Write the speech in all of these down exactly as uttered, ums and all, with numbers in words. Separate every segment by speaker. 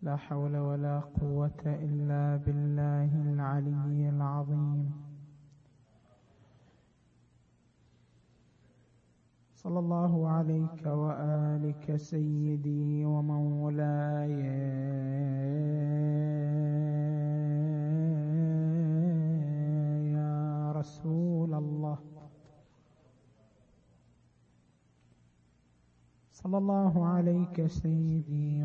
Speaker 1: لا حول ولا قوة إلا بالله العلي العظيم. صلى الله عليك وآلك سيدي ومولاي يا رسول الله. صلى الله عليك سيدي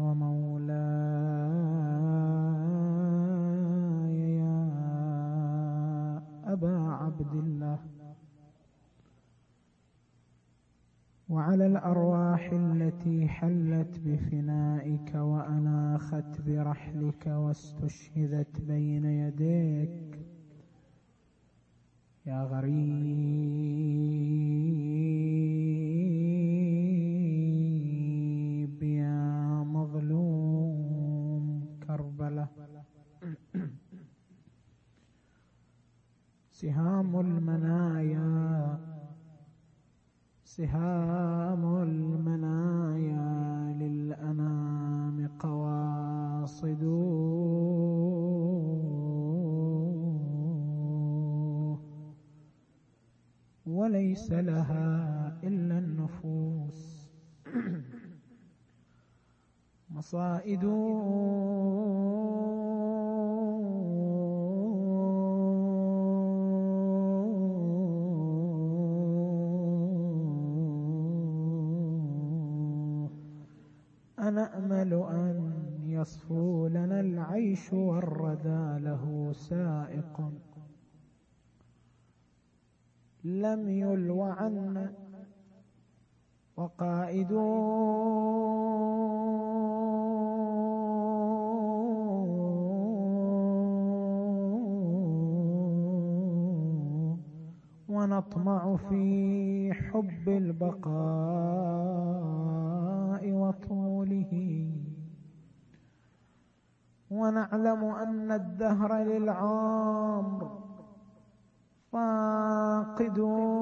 Speaker 1: ومولاي يا أبا عبد الله، وعلى الأرواح التي حلت بفنائك وأناخت برحلك واستشهدت بين يديك يا غريب يا مظلوم كربلاء. سهام المنايا سهام المنايا للأنام قواصد، وليس لها إلا النفوس مصائد. أنا أمل أن يصفو لنا العيش والردى له سائق، لم يلو عنا وقائد. ونطمع في حب البقاء وطوله، ونعلم أن الدهر للعمر فاقد.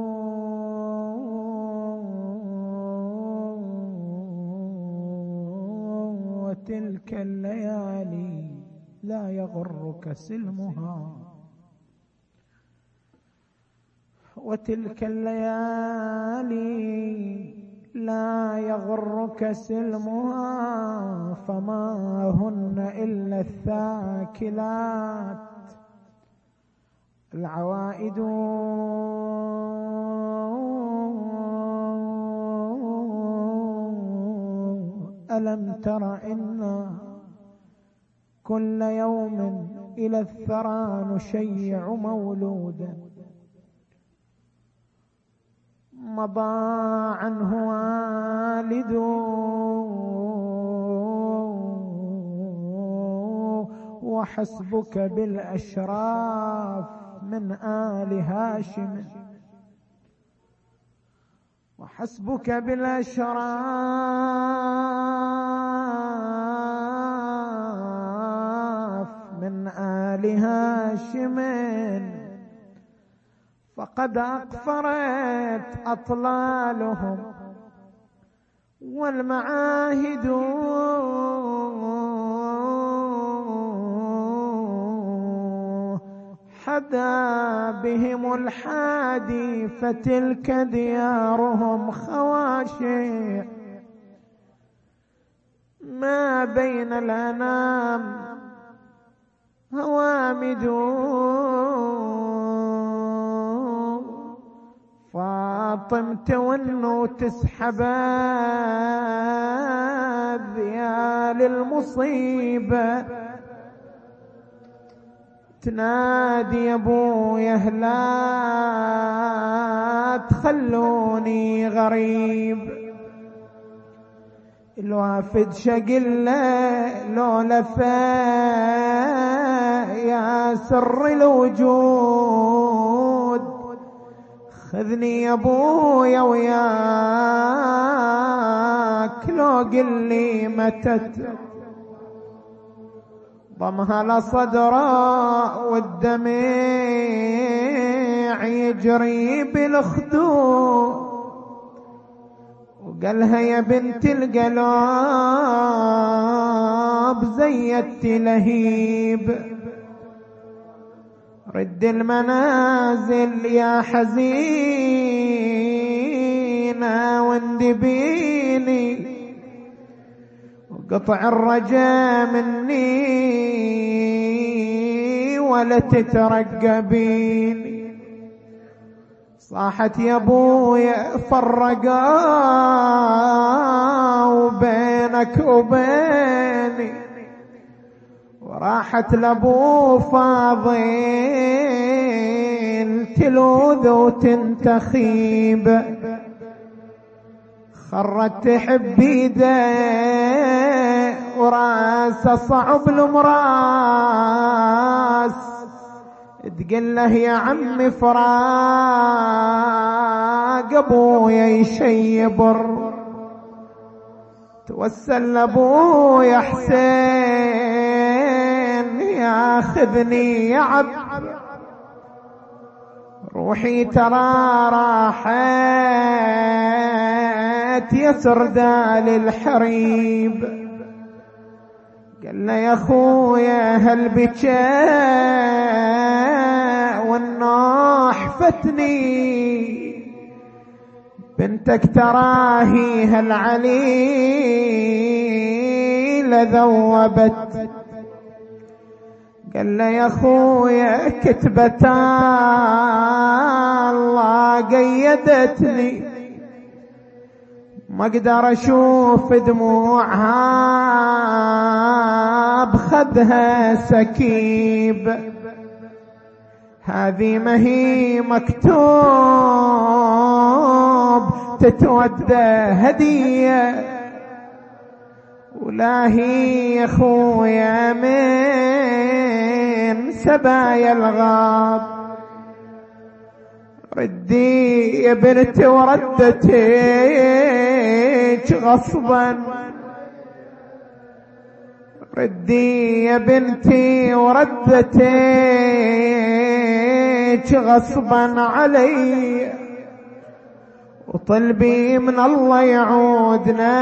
Speaker 1: وتلك الليالي لا يغرك سلمها، وتلك الليالي لا يغرك سلمها، فما هن إلا الثاكلات العوائد. ألم تر إن كل يوم إلى الثرى نشيع مولودا مضى عنه والد، وحسبك بالأشراف من آل هاشم، وحسبك بالأشراف من آل هاشم، فقد أقفرت أطلالهم والمعاهد. حدا بهم الحادي فتلك ديارهم خواشع، ما بين الأنام هوامد. فاطم تون وتسحب ذيال المصيبة، تنادي يا ابويا لا تخلوني غريب. الوافد شقله لو لفا يا سر الوجود، خذني يا ابويا وياك لو قلي متت. ضمها لصدره والدمع يجري بالخدود، وقالها يا بنت القلب زيت لهيب، رد المنازل يا حزينة واندبيني، وقطع الرجا مني ولا تترقبيني. صاحت يا ابويا فرقا بينك وبيني، وراحت لابو فاضل تلوذ وتنتخيب، خرت تحب ايده وراسه صعب المراس، تقول له يا عمي فراق ابويا يشيبر، توسل لابويا حسين ياخذني يا عبد، روحي ترى راحت يا سردال الحريب. قال له يا خويا هل بكاء والنوح فتني، بنتك تراهي هالعليل ذوبت. قال له يا خويا كتبة الله قيدتني، ما اقدر اشوف دموعها بخدها سكيب، هذه ما هي مكتوب تتودى هدية، ولا هي يا خويا من سبايا الغاب. ردي يا بنتي وردتك غصبا، ردي يا بنتي وردتك غصبا علي، وطلبي من الله يعودنا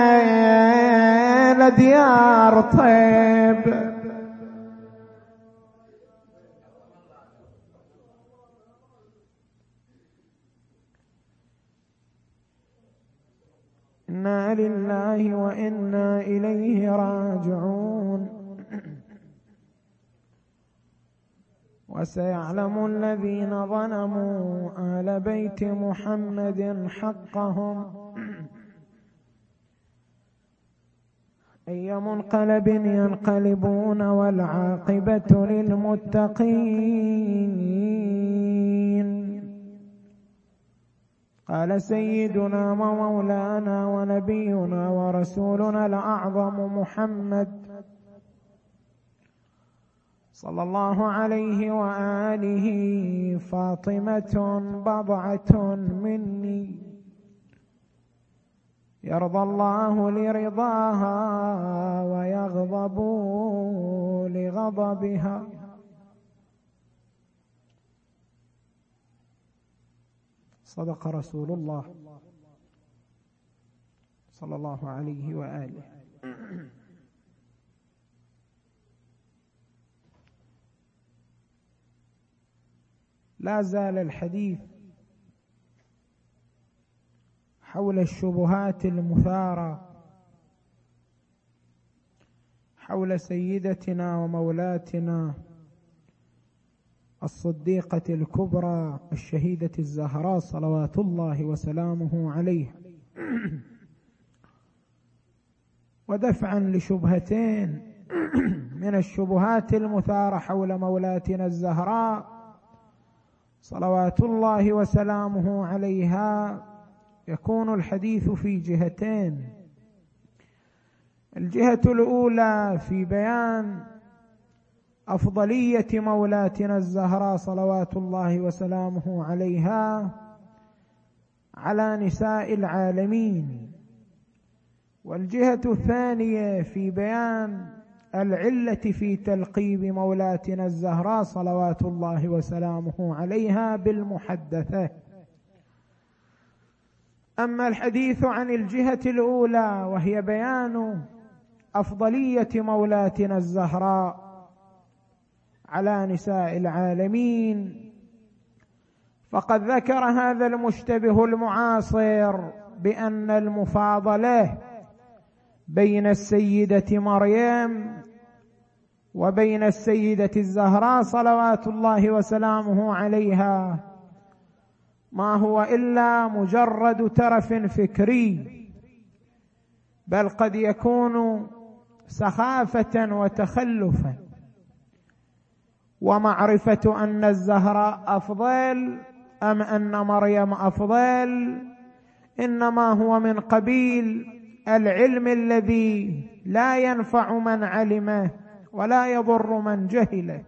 Speaker 1: لديار طيب. إنا لله وإنا إليه راجعون. وسيعلم الذين ظلموا آل بيت محمد حقهم أي منقلب ينقلبون، والعاقبة للمتقين. قال سيدنا ومولانا ونبينا ورسولنا الأعظم محمد صلى الله عليه وآله: فاطمة بضعة مني، يرضى الله لرضاها ويغضب لغضبها. صدق رسول الله صلى الله عليه وآله. لا زال الحديث حول الشبهات المثارة حول سيدتنا ومولاتنا الصديقة الكبرى الشهيدة الزهراء صلوات الله وسلامه عليها، ودفعا لشبهتين من الشبهات المثارة حول مولاتنا الزهراء صلوات الله وسلامه عليها، يكون الحديث في جهتين. الجهة الأولى في بيان أفضلية مولاتنا الزهراء صلوات الله وسلامه عليها على نساء العالمين، والجهة الثانية في بيان العلة في تلقيب مولاتنا الزهراء صلوات الله وسلامه عليها بالمحدثة. أما الحديث عن الجهة الأولى وهي بيان أفضلية مولاتنا الزهراء على نساء العالمين، فقد ذكر هذا المشتبه المعاصر بأن المفاضلة بين السيدة مريم وبين السيدة الزهراء صلوات الله وسلامه عليها ما هو إلا مجرد ترف فكري، بل قد يكون سخافة وتخلفا، ومعرفة أن الزهراء أفضل أم أن مريم أفضل إنما هو من قبيل العلم الذي لا ينفع من علمه ولا يضر من جهله،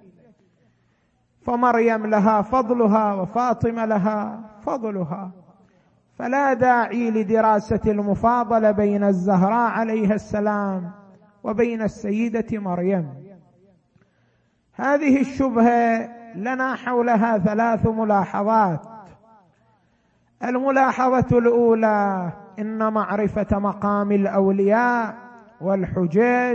Speaker 1: فمريم لها فضلها وفاطمة لها فضلها، فلا داعي لدراسة المفاضلة بين الزهراء عليها السلام وبين السيدة مريم. هذه الشبهة لنا حولها ثلاث ملاحظات. الملاحظة الأولى: إن معرفة مقام الأولياء والحجاج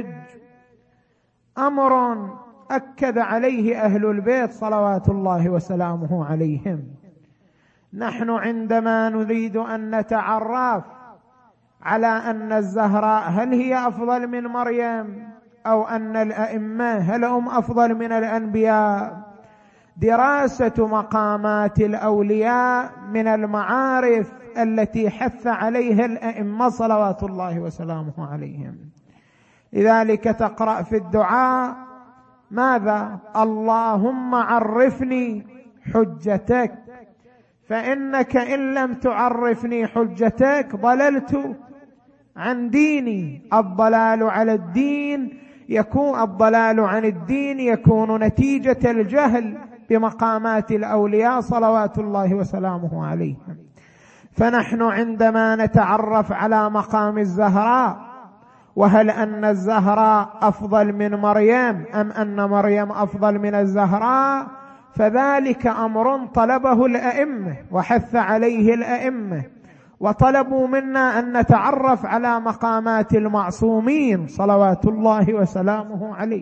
Speaker 1: أمر أكد عليه أهل البيت صلوات الله وسلامه عليهم. نحن عندما نريد أن نتعرف على أن الزهراء هل هي أفضل من مريم أو أن الأئمة هل هم أفضل من الأنبياء، دراسة مقامات الأولياء من المعارف التي حث عليها الأئمة صلوات الله وسلامه عليهم. لذلك تقرأ في الدعاء ماذا؟ اللهم عرفني حجتك، فإنك إن لم تعرفني حجتك ضللت عن ديني. الضلال على الدين يكون الضلال عن الدين يكون نتيجة الجهل بمقامات الأولياء صلوات الله وسلامه عليهم. فنحن عندما نتعرف على مقام الزهراء وهل أن الزهراء أفضل من مريم أم أن مريم أفضل من الزهراء، فذلك أمر طلبه الأئمة وحث عليه الأئمة، وطلبوا منا أن نتعرف على مقامات المعصومين صلوات الله وسلامه عليه.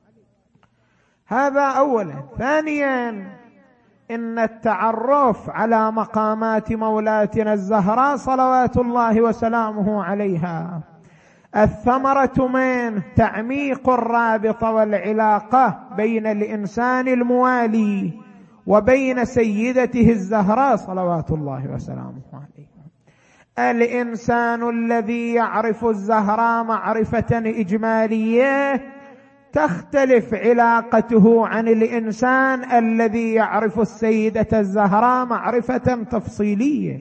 Speaker 1: هذا أولا. ثانيا: إن التعرف على مقامات مولاتنا الزهراء صلوات الله وسلامه عليها الثمرة من تعميق الرابطة والعلاقة بين الإنسان الموالي وبين سيدته الزهراء صلوات الله وسلامه عليها. الإنسان الذي يعرف الزهراء معرفة إجمالية تختلف علاقته عن الإنسان الذي يعرف السيدة الزهراء معرفة تفصيلية.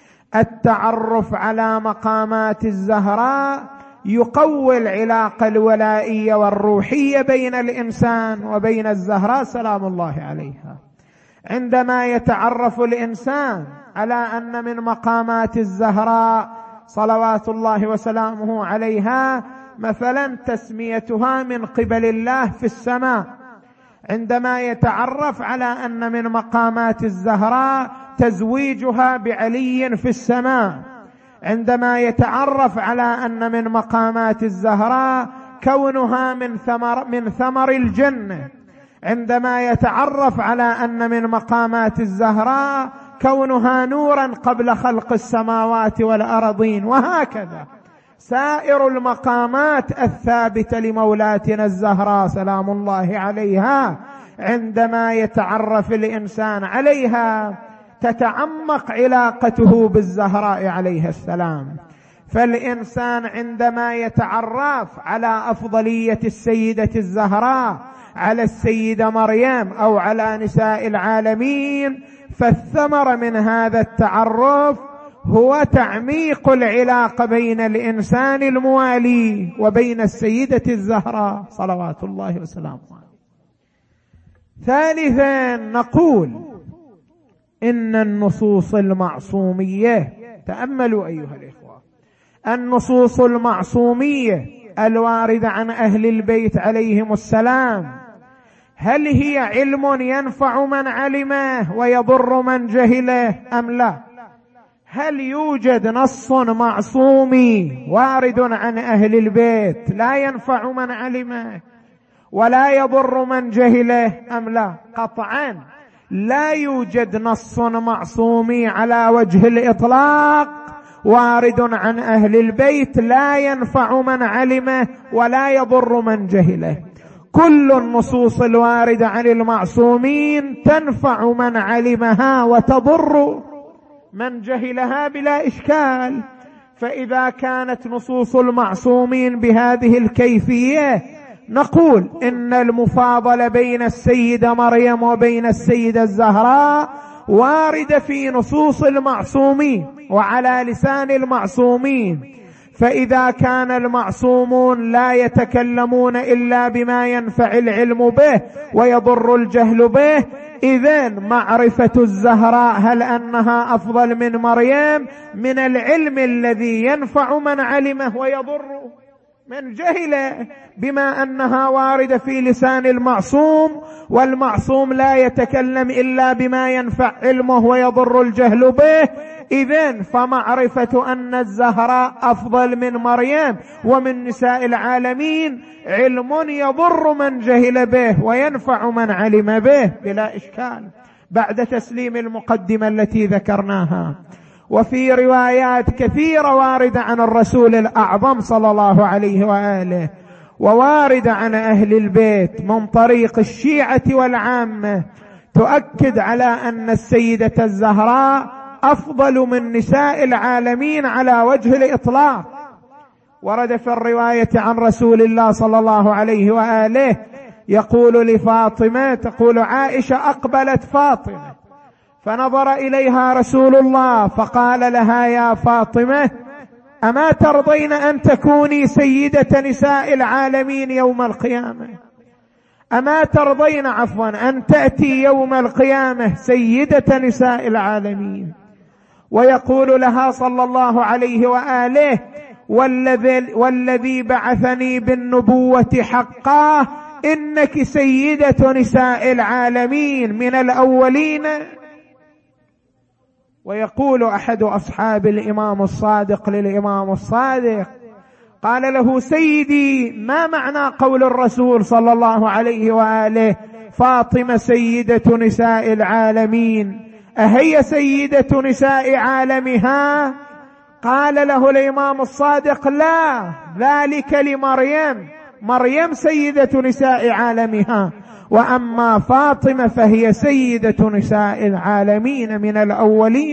Speaker 1: التعرف على مقامات الزهراء يقوي العلاقة الولائية والروحية بين الإنسان وبين الزهراء سلام الله عليها. عندما يتعرف الإنسان على أن من مقامات الزهراء صلوات الله وسلامه عليها مثلا تسميتها من قبل الله في السماء، عندما يتعرف على أن من مقامات الزهراء تزويجها بعلي في السماء، عندما يتعرف على أن من مقامات الزهراء كونها من ثمر, من ثمر الجنة، عندما يتعرف على أن من مقامات الزهراء كونها نورا قبل خلق السماوات والأرضين، وهكذا سائر المقامات الثابتة لمولاتنا الزهراء سلام الله عليها. عندما يتعرف الإنسان عليها تتعمق علاقته بالزهراء عليها السلام. فالإنسان عندما يتعرف على أفضلية السيدة الزهراء على السيدة مريم أو على نساء العالمين، فالثمر من هذا التعرف هو تعميق العلاقة بين الإنسان الموالي وبين السيدة الزهراء صلوات الله وسلامه عليها. ثالثا نقول إن النصوص المعصومية، تأملوا أيها الإخوة، النصوص المعصومية الواردة عن أهل البيت عليهم السلام، هل هي علم ينفع من علمه ويضر من جهله أم لا؟ هل يوجد نص معصومي وارد عن أهل البيت لا ينفع من علمه ولا يضر من جهله أم لا؟ قطعا لا يوجد نص معصومي على وجه الإطلاق وارد عن أهل البيت لا ينفع من علمه ولا يضر من جهله. كل النصوص الواردة عن المعصومين تنفع من علمها وتضر من جهلها بلا إشكال. فإذا كانت نصوص المعصومين بهذه الكيفية نقول إن المفاضلة بين السيدة مريم وبين السيدة الزهراء واردة في نصوص المعصومين وعلى لسان المعصومين. فإذا كان المعصومون لا يتكلمون إلا بما ينفع العلم به ويضر الجهل به، إذن معرفة الزهراء هل أنها أفضل من مريم من العلم الذي ينفع من علمه ويضر من جهله، بما أنها واردة في لسان المعصوم والمعصوم لا يتكلم إلا بما ينفع علمه ويضر الجهل به. إذن فمعرفة أن الزهراء أفضل من مريم ومن نساء العالمين علم يضر من جهل به وينفع من علم به بلا إشكال، بعد تسليم المقدمة التي ذكرناها. وفي روايات كثيرة واردة عن الرسول الأعظم صلى الله عليه وآله وواردة عن أهل البيت من طريق الشيعة والعامة تؤكد على أن السيدة الزهراء أفضل من نساء العالمين على وجه الإطلاق. ورد في الرواية عن رسول الله صلى الله عليه وآله يقول لفاطمة، تقول عائشة: أقبلت فاطمة فنظر إليها رسول الله فقال لها: يا فاطمة، أما ترضين أن تكوني سيدة نساء العالمين يوم القيامة؟ أما ترضين عفوا أن تأتي يوم القيامة سيدة نساء العالمين؟ ويقول لها صلى الله عليه وآله: والذي, والذي بعثني بالنبوة حقا إنك سيدة نساء العالمين من الأولين. ويقول أحد أصحاب الإمام الصادق للإمام الصادق، قال له: سيدي، ما معنى قول الرسول صلى الله عليه وآله فاطمة سيدة نساء العالمين؟ أهي سيدة نساء عالمها؟ قال له الإمام الصادق: لا، ذلك لمريم، مريم سيدة نساء عالمها، وأما فاطمة فهي سيدة نساء العالمين من الأولين.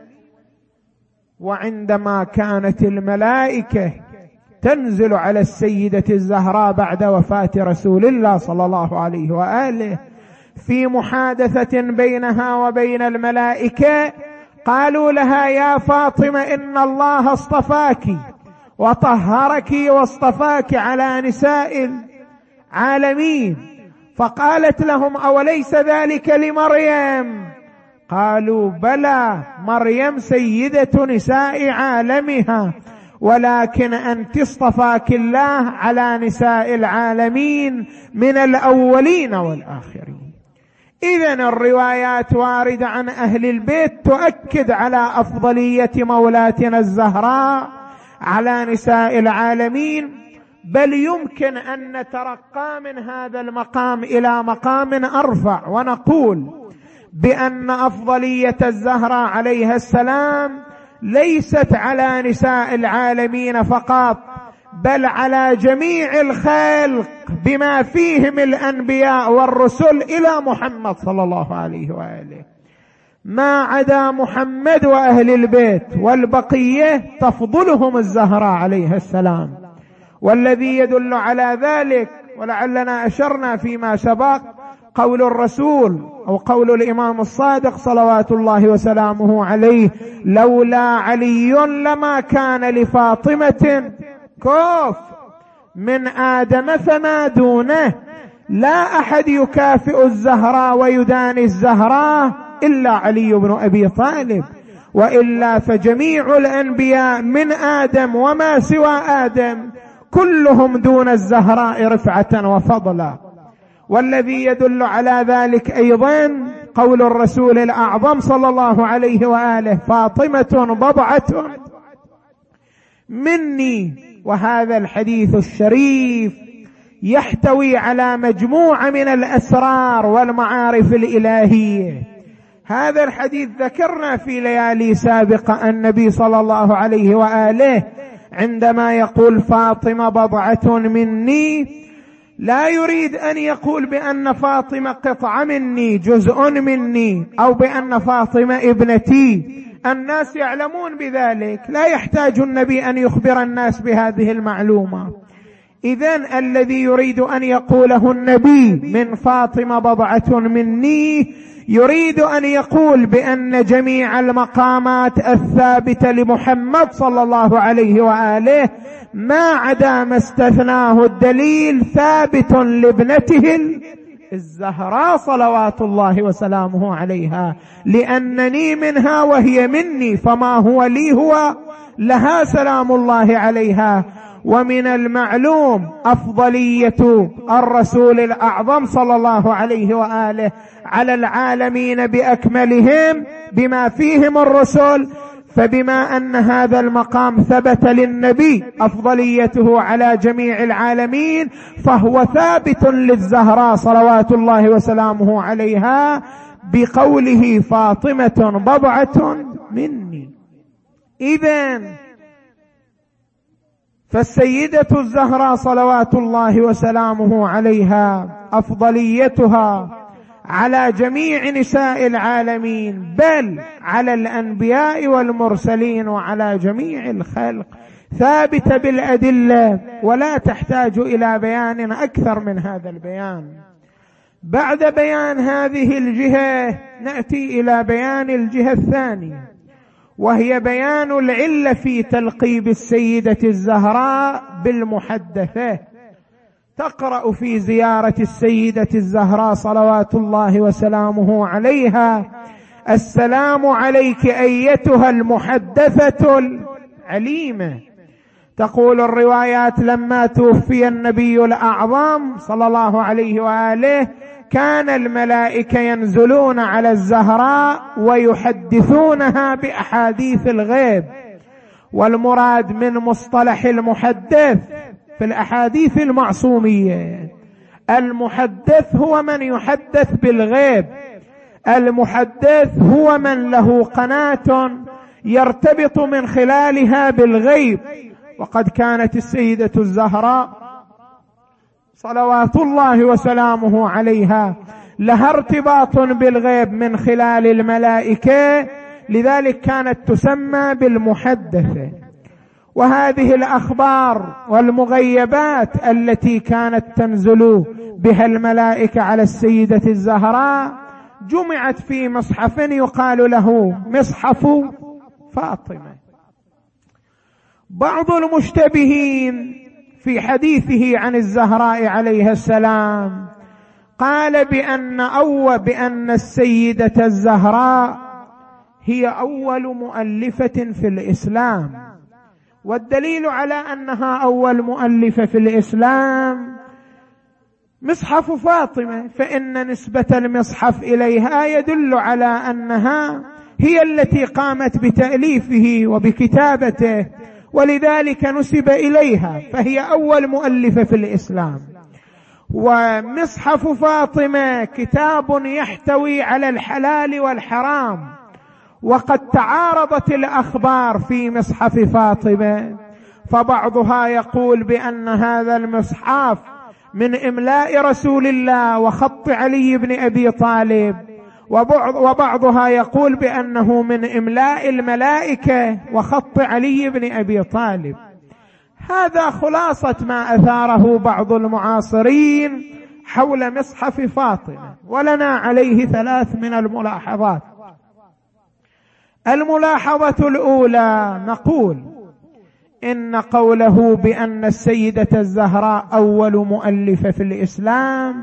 Speaker 1: وعندما كانت الملائكة تنزل على السيدة الزهراء بعد وفاة رسول الله صلى الله عليه وآله في محادثة بينها وبين الملائكة، قالوا لها: يا فاطمة، إن الله اصطفاك وطهرك واصطفاك على نساء العالمين. فقالت لهم: أوليس ذلك لمريم؟ قالوا: بلى، مريم سيدة نساء عالمها، ولكن أنت اصطفاك الله على نساء العالمين من الأولين والآخرين. إذن الروايات واردة عن أهل البيت تؤكد على أفضلية مولاتنا الزهراء على نساء العالمين، بل يمكن أن نترقى من هذا المقام إلى مقام أرفع ونقول بأن أفضلية الزهراء عليها السلام ليست على نساء العالمين فقط، بل على جميع الخلق بما فيهم الأنبياء والرسل إلى محمد صلى الله عليه وآله. ما عدا محمد وأهل البيت والبقية تفضلهم الزهراء عليها السلام. والذي يدل على ذلك، ولعلنا أشرنا فيما سبق، قول الرسول أو قول الإمام الصادق صلوات الله وسلامه عليه: لولا علي لما كان لفاطمة كوف من آدم فما دونه. لا أحد يكافئ الزهراء ويداني الزهراء إلا علي بن أبي طالب، وإلا فجميع الأنبياء من آدم وما سوى آدم كلهم دون الزهراء رفعة وفضلا. والذي يدل على ذلك أيضا قول الرسول الأعظم صلى الله عليه وآله: فاطمة بضعة مني. وهذا الحديث الشريف يحتوي على مجموعة من الأسرار والمعارف الإلهية. هذا الحديث ذكرنا في ليالي سابقة النبي صلى الله عليه وآله عندما يقول فاطمة بضعة مني لا يريد أن يقول بأن فاطمة قطعة مني، جزء مني، أو بأن فاطمة ابنتي. الناس يعلمون بذلك، لا يحتاج النبي أن يخبر الناس بهذه المعلومة. إذن الذي يريد أن يقوله النبي من فاطمة بضعة مني يريد أن يقول بأن جميع المقامات الثابتة لمحمد صلى الله عليه وآله ما عدا ما استثناه الدليل ثابت لابنته الزهراء صلوات الله وسلامه عليها، لأنني منها وهي مني، فما هو لي هو لها سلام الله عليها. ومن المعلوم أفضلية الرسول الأعظم صلى الله عليه وآله على العالمين بأكملهم بما فيهم الرسل، فبما أن هذا المقام ثبت للنبي أفضليته على جميع العالمين، فهو ثابت للزهراء صلوات الله وسلامه عليها بقوله فاطمة بضعة مني. إذن فالسيدة الزهراء صلوات الله وسلامه عليها أفضليتها على جميع نساء العالمين، بل على الأنبياء والمرسلين وعلى جميع الخلق، ثابتة بالأدلة ولا تحتاج إلى بيان أكثر من هذا البيان. بعد بيان هذه الجهة نأتي إلى بيان الجهة الثانية، وهي بيان العلة في تلقيب السيدة الزهراء بالمحدثة. تقرأ في زيارة السيدة الزهراء صلوات الله وسلامه عليها: السلام عليك أيتها المحدثة العليمة. تقول الروايات: لما توفي النبي الأعظم صلى الله عليه وآله كان الملائكة ينزلون على الزهراء ويحدثونها بأحاديث الغيب. والمراد من مصطلح المحدث في الأحاديث المعصومية، المحدث هو من يحدث بالغيب، المحدث هو من له قناة يرتبط من خلالها بالغيب. وقد كانت السيدة الزهراء صلوات الله وسلامه عليها لها ارتباط بالغيب من خلال الملائكة، لذلك كانت تسمى بالمحدثة. وهذه الأخبار والمغيبات التي كانت تنزل بها الملائكة على السيدة الزهراء جمعت في مصحف يقال له مصحف فاطمة. بعض المشتبهين في حديثه عن الزهراء عليها السلام قال بأن أو بأن السيدة الزهراء هي أول مؤلفة في الإسلام، والدليل على أنها أول مؤلفة في الإسلام مصحف فاطمة، فإن نسبة المصحف إليها يدل على أنها هي التي قامت بتأليفه وبكتابته، ولذلك نسب إليها، فهي أول مؤلفة في الإسلام. ومصحف فاطمة كتاب يحتوي على الحلال والحرام، وقد تعارضت الأخبار في مصحف فاطمة، فبعضها يقول بأن هذا المصحف من إملاء رسول الله وخط علي بن أبي طالب، وبعضها يقول بأنه من إملاء الملائكة وخط علي بن أبي طالب. هذا خلاصة ما أثاره بعض المعاصرين حول مصحف فاطمة، ولنا عليه ثلاث من الملاحظات. الملاحظة الأولى، نقول إن قوله بأن السيدة الزهراء أول مؤلفة في الإسلام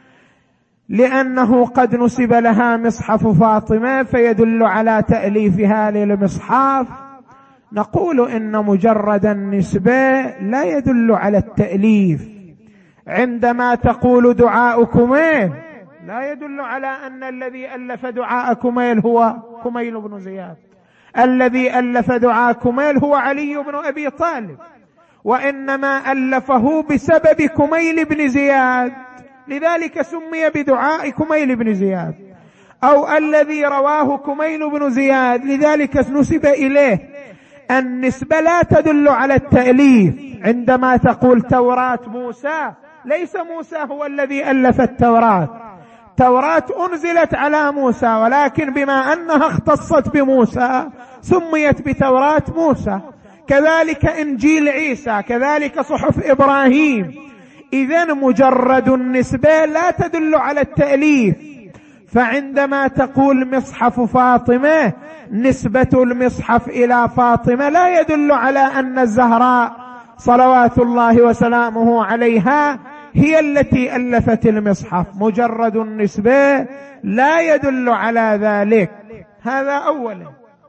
Speaker 1: لأنه قد نسب لها مصحف فاطمة فيدل على تأليفها للمصحف. نقول إن مجرد النسبة لا يدل على التأليف. عندما تقول دعاؤكم لا يدل على أن الذي ألف دعاء كميل هو كميل بن زياد. الذي ألف دعاء كميل هو علي بن أبي طالب، وإنما ألفه بسبب كميل بن زياد، لذلك سمي بدعاء كميل بن زياد، أو الذي رواه كميل بن زياد لذلك نسب إليه. النسبة لا تدل على التأليف. عندما تقول توراة موسى، ليس موسى هو الذي ألف التوراة، التوراة أنزلت على موسى، ولكن بما أنها اختصت بموسى سميت بتوراة موسى. كذلك إنجيل عيسى، كذلك صحف إبراهيم. إذن مجرد النسبة لا تدل على التأليف. فعندما تقول مصحف فاطمة، نسبة المصحف إلى فاطمة لا يدل على أن الزهراء صلوات الله وسلامه عليها هي التي ألفت المصحف. مجرد النسبة لا يدل على ذلك. هذا أولا.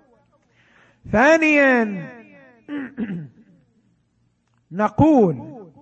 Speaker 1: ثانيا، نقول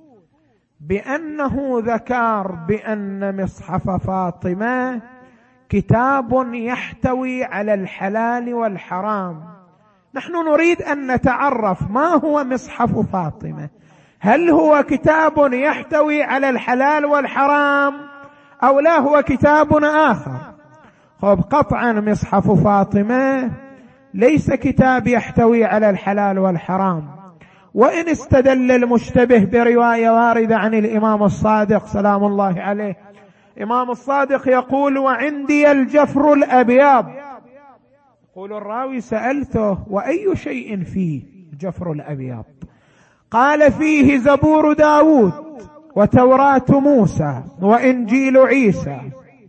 Speaker 1: بأنه ذكر بأن مصحف فاطمة كتاب يحتوي على الحلال والحرام. نحن نريد أن نتعرف ما هو مصحف فاطمة. هل هو كتاب يحتوي على الحلال والحرام أو لا هو كتاب آخر؟ خب قطعا مصحف فاطمة ليس كتاب يحتوي على الحلال والحرام. وإن استدل المشتبه برواية واردة عن الإمام الصادق سلام الله عليه، إمام الصادق يقول وعندي الجفر الأبيض. يقول الراوي سألته وأي شيء فيه الجفر الأبيض؟ قال فيه زبور داود وتوراة موسى وإنجيل عيسى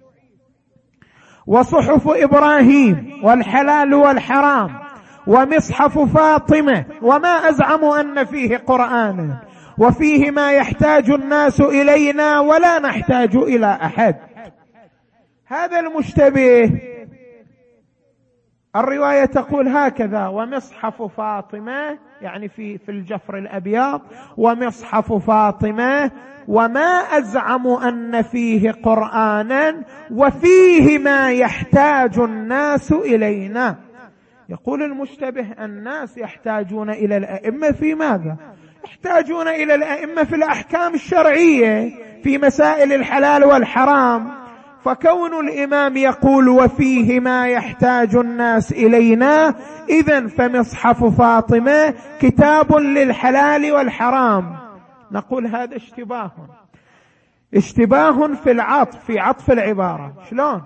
Speaker 1: وصحف إبراهيم والحلال والحرام ومصحف فاطمة، وما أزعم أن فيه قرآن، وفيه ما يحتاج الناس إلينا ولا نحتاج إلى أحد. هذا المشتبه. الرواية تقول هكذا: ومصحف فاطمة، يعني في في الجفر الأبيض، ومصحف فاطمة وما أزعم أن فيه قرآنا وفيه ما يحتاج الناس إلينا. يقول المشتبه الناس يحتاجون إلى الأئمة في ماذا؟ يحتاجون إلى الأئمة في الأحكام الشرعية في مسائل الحلال والحرام. فكون الإمام يقول وفيه ما يحتاج الناس إلينا، إذن فمصحف فاطمة كتاب للحلال والحرام. نقول هذا اشتباه، اشتباه في العطف، في عطف العبارة. شلون؟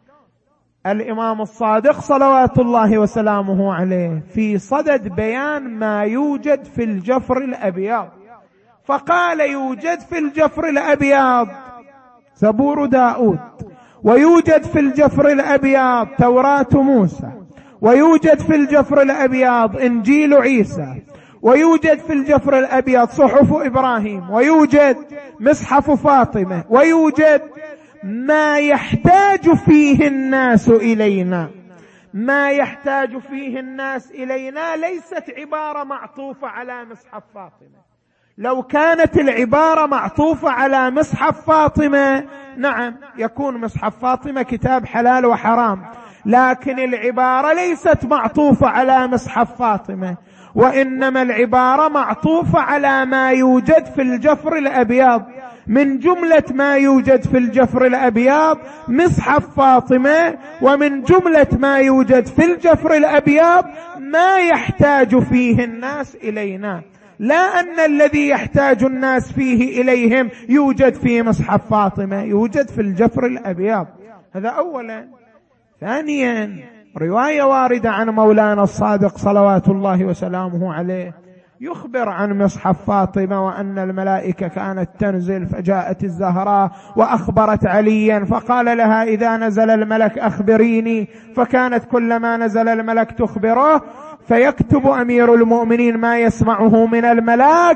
Speaker 1: الإمام الصادق صلوات الله وسلامه عليه في صدد بيان ما يوجد في الجفر الأبيض، فقال يوجد في الجفر الأبيض زبور داود، ويوجد في الجفر الأبيض توراة موسى، ويوجد في الجفر الأبيض إنجيل عيسى، ويوجد في الجفر الأبيض صحف إبراهيم، ويوجد مصحف فاطمة، ويوجد ما يحتاج فيه الناس إلينا. ما يحتاج فيه الناس إلينا ليست عبارة معطوفة على مصحف فاطمة. لو كانت العبارة معطوفة على مصحف فاطمة، نعم يكون مصحف فاطمة كتاب حلال وحرام، لكن العبارة ليست معطوفة على مصحف فاطمة، وإنما العبارة معطوفة على ما يوجد في الجفر الأبيض. من جملة ما يوجد في الجفر الأبيض مصحف فاطمة، ومن جملة ما يوجد في الجفر الأبيض ما يحتاج فيه الناس إلينا، لا أن الذي يحتاج الناس فيه إليهم يوجد في مصحف فاطمة، يوجد في الجفر الأبيض. هذا أولا. ثانيا، رواية واردة عن مولانا الصادق صلوات الله وسلامه عليه يخبر عن مصحف فاطمة وأن الملائكة كانت تنزل، فجاءت الزهراء وأخبرت عليا فقال لها إذا نزل الملك أخبريني، فكانت كلما نزل الملك تخبره، فيكتب أمير المؤمنين ما يسمعه من الملاك.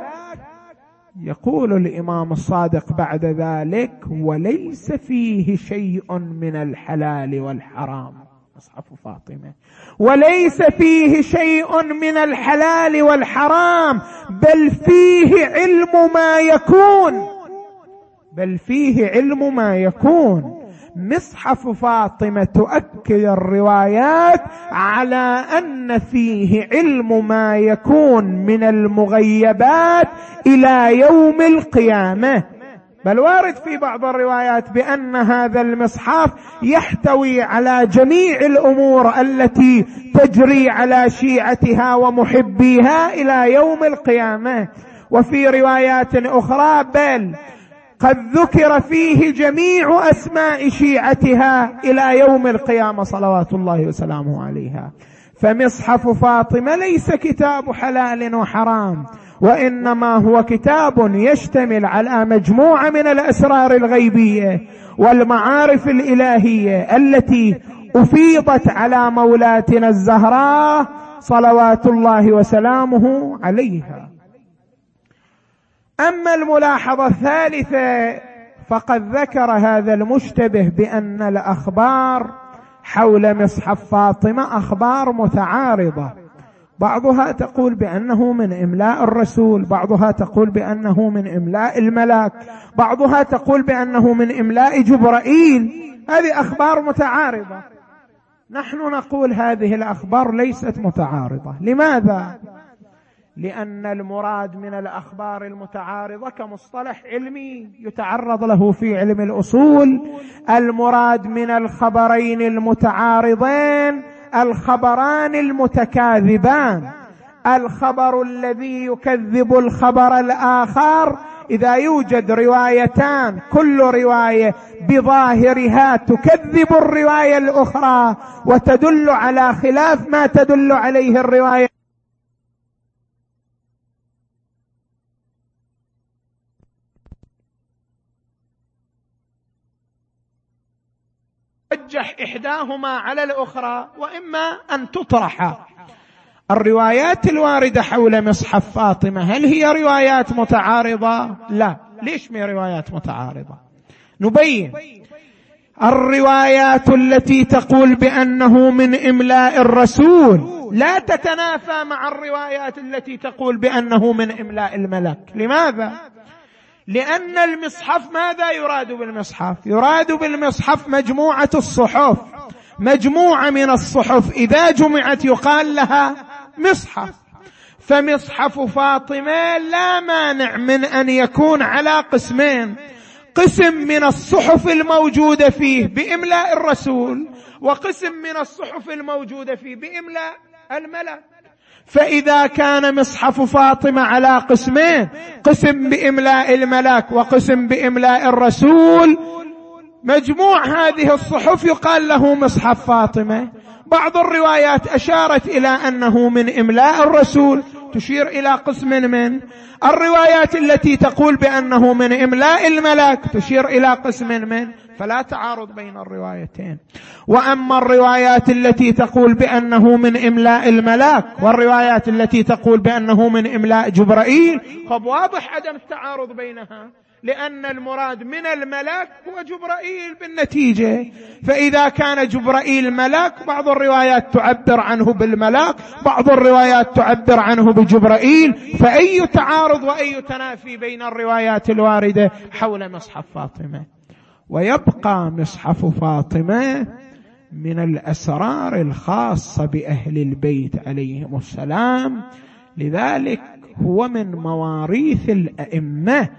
Speaker 1: يقول الإمام الصادق بعد ذلك وليس فيه شيء من الحلال والحرام. مصحف فاطمة وليس فيه شيء من الحلال والحرام، بل فيه علم ما يكون، بل فيه علم ما يكون مصحف فاطمة تؤكد الروايات على أن فيه علم ما يكون من المغيبات إلى يوم القيامة، بل وارد في بعض الروايات بأن هذا المصحف يحتوي على جميع الأمور التي تجري على شيعتها ومحبيها إلى يوم القيامة. وفي روايات أخرى بل قد ذكر فيه جميع أسماء شيعتها إلى يوم القيامة صلوات الله وسلامه عليها. فمصحف فاطمة ليس كتاب حلال وحرام، وإنما هو كتاب يشتمل على مجموعة من الأسرار الغيبية والمعارف الإلهية التي أفيضت على مولاتنا الزهراء صلوات الله وسلامه عليها. أما الملاحظة الثالثة فقد ذكر هذا المشتبه بأن الأخبار حول مصحف فاطمة أخبار متعارضة، بعضها تقول بأنه من إملاء الرسول، بعضها تقول بأنه من إملاء الملاك، بعضها تقول بأنه من إملاء جبرائيل. هذه أخبار متعارضة. نحن نقول هذه الأخبار ليست متعارضة. لماذا؟ لأن المراد من الأخبار المتعارضة كمصطلح علمي يتعرض له في علم الأصول، المراد من الخبرين المتعارضين الخبران المتكاذبان. الخبر الذي يكذب الخبر الآخر إذا يوجد روايتان كل رواية بظاهرها تكذب الرواية الأخرى وتدل على خلاف ما تدل عليه الرواية، ترجح إحداهما على الأخرى وإما أن تطرح. الروايات الواردة حول مصحف فاطمة هل هي روايات متعارضة؟ لا. ليش ما روايات متعارضة؟ نبين. الروايات التي تقول بأنه من إملاء الرسول لا تتنافى مع الروايات التي تقول بأنه من إملاء الملك. لماذا؟ لأن المصحف ماذا يراد بالمصحف؟ يراد بالمصحف مجموعة الصحف، مجموعة من الصحف إذا جمعت يقال لها مصحف. فمصحف فاطمة لا مانع من أن يكون على قسمين، قسم من الصحف الموجودة فيه بإملاء الرسول، وقسم من الصحف الموجودة فيه بإملاء الملك. فإذا كان مصحف فاطمة على قسمين، قسم بإملاء الملك وقسم بإملاء الرسول، مجموع هذه الصحف يقال له مصحف فاطمة. بعض الروايات أشارت إلى أنه من إملاء الرسول، تشير إلى قسم من الروايات التي تقول بأنه من إملاء الملك تشير إلى قسم من، فلا تعارض بين الروايتين. وأما الروايات التي تقول بأنه من إملاء الملك والروايات التي تقول بأنه من إملاء جبرائيل فواضح عدم التعارض بينها، لأن المراد من الملك هو جبرائيل بالنتيجة. فإذا كان جبرائيل ملك بعض الروايات تعبر عنه بالملك، بعض الروايات تعبر عنه بجبرائيل، فأي تعارض وأي تنافي بين الروايات الواردة حول مصحف فاطمة. ويبقى مصحف فاطمة من الأسرار الخاصة بأهل البيت عليهم السلام، لذلك هو من مواريث الأئمة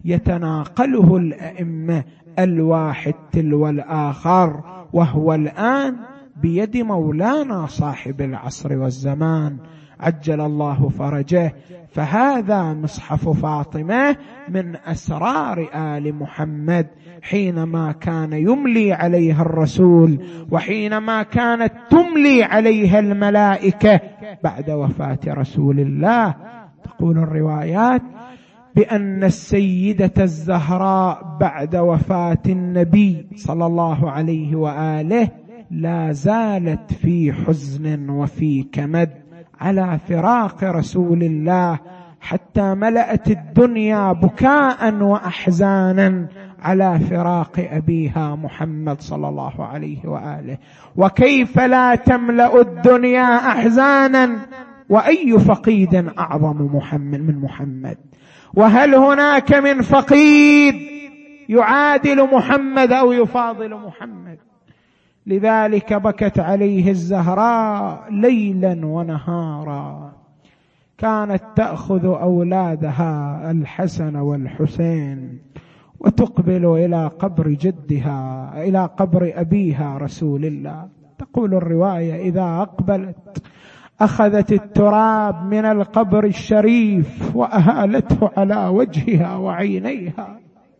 Speaker 1: يتناقله الأئمة الواحد تلو الآخر، وهو الآن بيد مولانا صاحب العصر والزمان عجل الله فرجه. فهذا مصحف فاطمة من أسرار آل محمد حينما كان يملي عليها الرسول وحينما كانت تملي عليها الملائكة بعد وفاة رسول الله. تقول الروايات بأن السيدة الزهراء بعد وفاة النبي صلى الله عليه وآله لا زالت في حزن وفي كمد على فراق رسول الله، حتى ملأت الدنيا بكاء وأحزانا على فراق أبيها محمد صلى الله عليه وآله. وكيف لا تملأ الدنيا أحزانا وأي فقيد أعظم محمد من محمد؟ وهل هناك من فقيد يعادل محمد أو يفاضل محمد. لذلك بكت عليه الزهراء ليلا ونهارا، كانت تأخذ أولادها الحسن والحسين وتقبل إلى قبر جدها، إلى قبر أبيها رسول الله. تقول الرواية إذا أقبلت أخذت التراب من القبر الشريف وأهالته على وجهها وعينيها،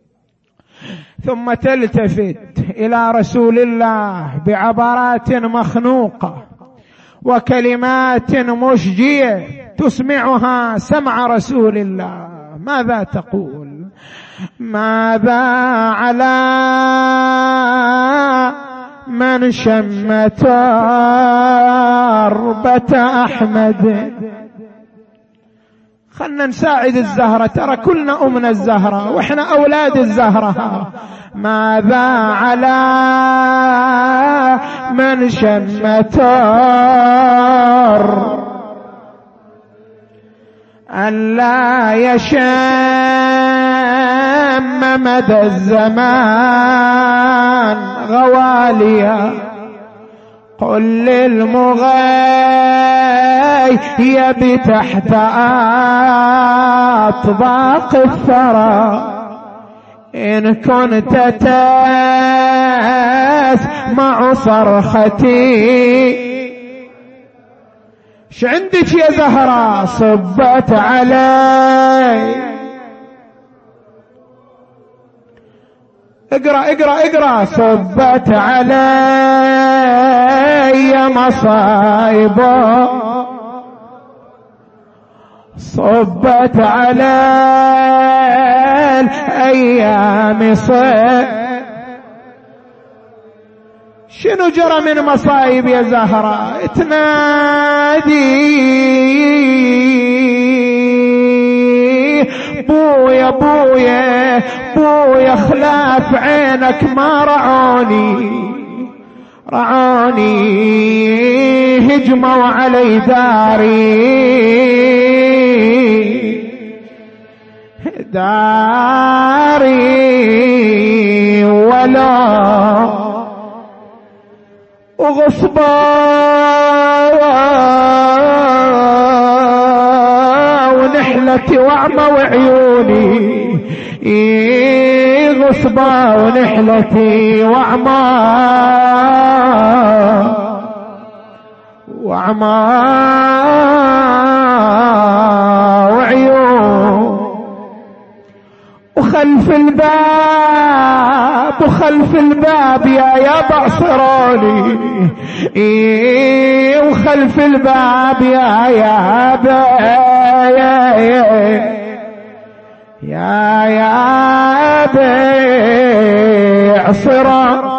Speaker 1: ثم تلتفت إلى رسول الله بعبارات مخنوقة وكلمات مشجية تسمعها سمع رسول الله. ماذا تقول؟ ماذا على من شم تربة أحمد. خلنا نساعد الزهرة، ترى كلنا أمنا الزهرة وإحنا أولاد الزهرة. ماذا على من شم تربة ألا يشم مدى الزمان غواليا. قل للمغيب تحت أطباق الثرى إن كنت تسمع صرختي. ش عندك يا زهرة؟ صبت علي. اقرأ اقرأ اقرأ. صبت علي مصايب، صبت علي الأيام صيب. شنو جرى من مصايب يا زهرة؟ تنادي بويا بويا بويا خلاف عينك ما رعوني، رعوني هجموا علي داري، داري ولا وغصبا ونحلتي وعمى وعيوني، غصبا ونحلتي وعمى وعمى وعيون. وخلف الباب وخلف الباب يا يابا اعصروني، إيه وخلف الباب يا يابا يا يا يابا اعصروني.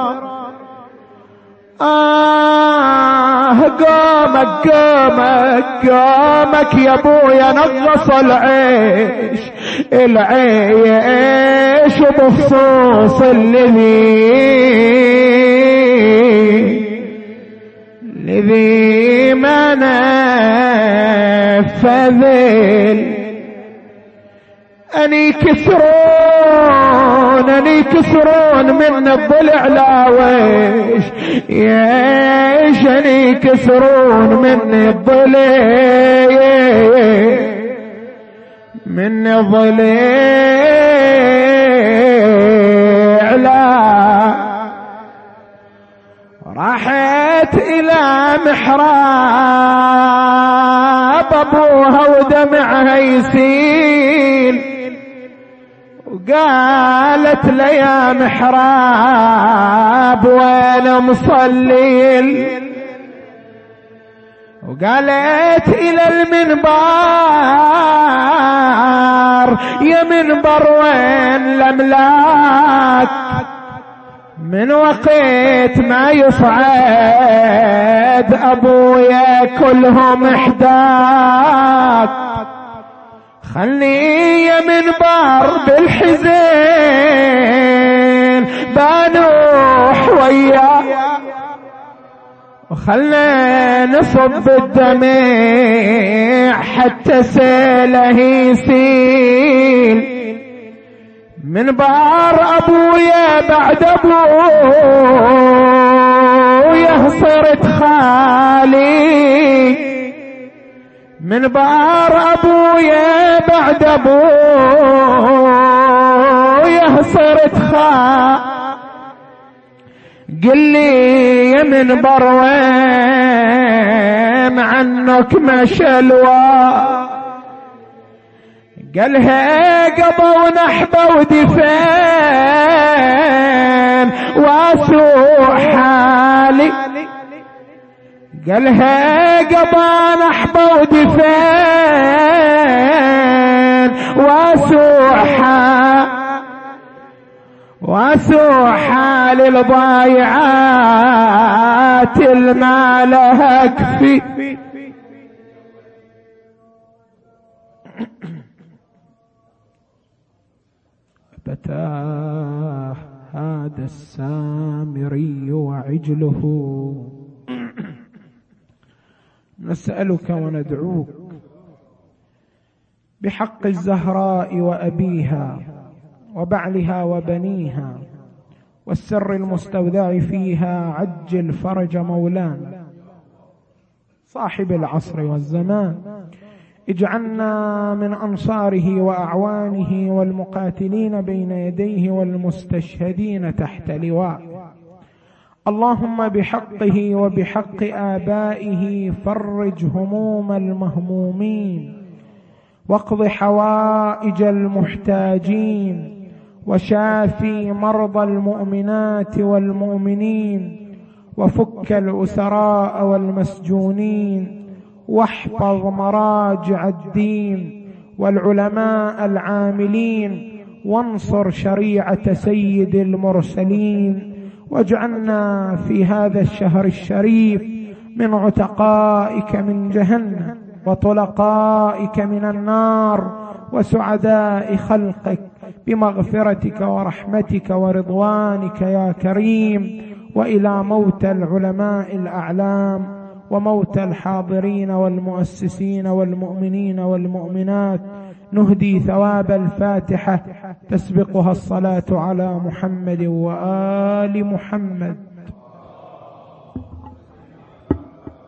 Speaker 1: آه قامك قامك قامك يا ابويا نغص العيش، العيش بخصوص الذي الذي ما نفذ أني كسرون أني كسرون من الضلع لاويش، ياش أني كسرون من الضلع من الضلع لا. راحت إلى محراب أبوها ودمعها يسيل، وقالت لي يا محراب وين مصلي، وقالت إلى المنبر يا منبر وين الأملاك، من وقت ما يصعد أبويا كلهم احداك، خلني يا منبر بالحزين بانوح وياه، وخلنا نصب الدمع حتى سيله يسيل من بار أبويا بعد أبويا صرت خالي، من بار أبويا بعد أبويا صرت خالي. قل لي يا من بروين عنك مشى الوا، قالها قضى ونحبه ودفين واسوء حالي، قالها قضى نحبه ودفين واسوء حالي، واسوء حال الضايعات الما لها كفي. فتاه هذا السامري وعجله، نسألك وندعوك بحق الزهراء وأبيها وبعلها وبنيها والسر المستودع فيها، عجل فرج مولانا صاحب العصر والزمان، اجعلنا من أنصاره وأعوانه والمقاتلين بين يديه والمستشهدين تحت لواء. اللهم بحقه وبحق آبائه فرج هموم المهمومين، واقض حوائج المحتاجين، وشافي مرضى المؤمنات والمؤمنين، وفك الأسراء والمسجونين، واحفظ مراجع الدين والعلماء العاملين، وانصر شريعة سيد المرسلين، واجعلنا في هذا الشهر الشريف من عتقائك من جهنم وطلقائك من النار وسعداء خلقك بمغفرتك ورحمتك ورضوانك يا كريم. وإلى موت العلماء الأعلام وموت الحاضرين والمؤسسين والمؤمنين والمؤمنات نهدي ثواب الفاتحة تسبقها الصلاة على محمد وآل محمد.